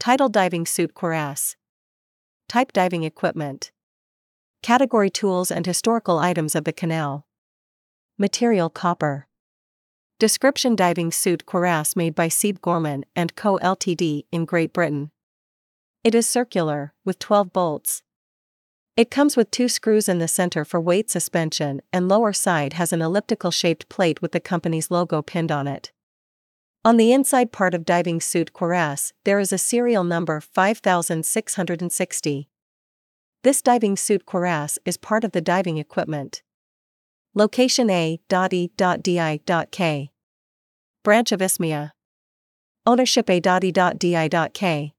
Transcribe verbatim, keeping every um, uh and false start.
Title diving suit cuirass. Type diving equipment. Category tools and historical items of the canal. Material copper. Description diving suit cuirass made by Sebe Gorman and Co Ltd in Great Britain. It is circular, with twelve bolts. It comes with two screws in the center for weight suspension, and lower side has an elliptical-shaped plate with the company's logo pinned on it. On the inside part of diving suit cuirass, there is a serial number five thousand six hundred sixty. This diving suit cuirass is part of the diving equipment. Location A E D K. Branch of Isthmia. Ownership A E D K.